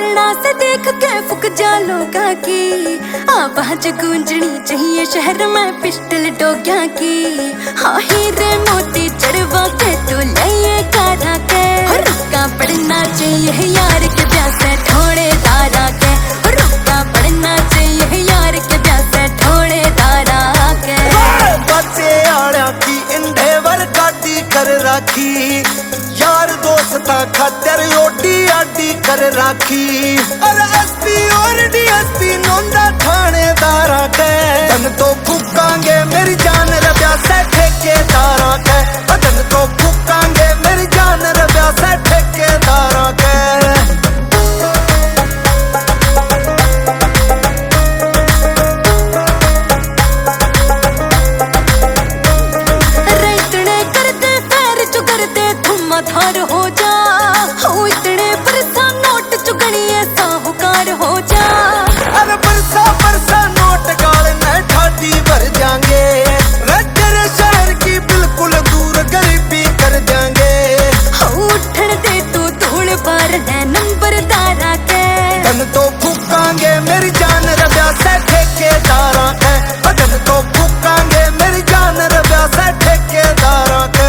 करना से देख के फुक जा लोगा की आवाज गूंजनी चाहिए शहर में पिस्टल डोग्या की। हाँ हीरे मोती चढ़वा के तू ले कारा के रुका पड़ना चाहिए यार के प्यासे थोड़े तारा के रुका पड़ना चाहिए यार के प्यासे थोड़े तारा के। बच्चे आड़ा की इंडेवर गाड़ी कर राखी यार दोस्ता खातर ओडी आडी कर राखी। अरे एसपी और डीएसपी नोंदा थानेदारा के तन तो फूकांगे मेरी जान रब्या से ठेकेदारा के तन तो फूकांगे मेरी जान रब्या से ठेकेदारा के। धार हो जा हो इतने बरसा नोट चुगनिए साहूकार हो जा। अरे बरसा बरसा नोट गाल में ठाडी भर जाएंगे तेरे शहर की बिल्कुल दूर गरीबी कर देंगे। उठन दे तू धूल बार है नंबरदारा के तन तो फूकांगे मेरी जान रब्या से ठेकेदारा के तन तो फूकांगे मेरी जान रब्या से ठेकेदारा के।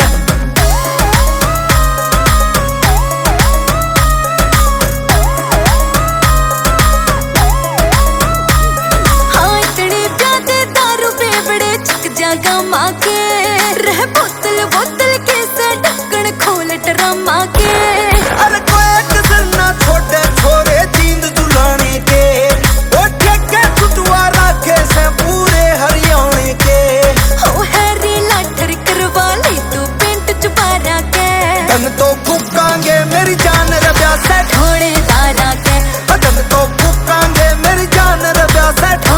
गमा के रह बोतल बोतल के से ढक्कन खोल ड्रामा के। अरे कोई कसर ना छोड़े छोरे जींद दुलाने के वो ठेके छुटवा रखे से पूरे हरियाणे के। हो हैरी लाठर करवा ले तू पेंट चुपारा के तन तो फूकांगे मेरी जान रब्या से थोड़े तारा के तन तो फूकांगे मेरी जान रब्या से।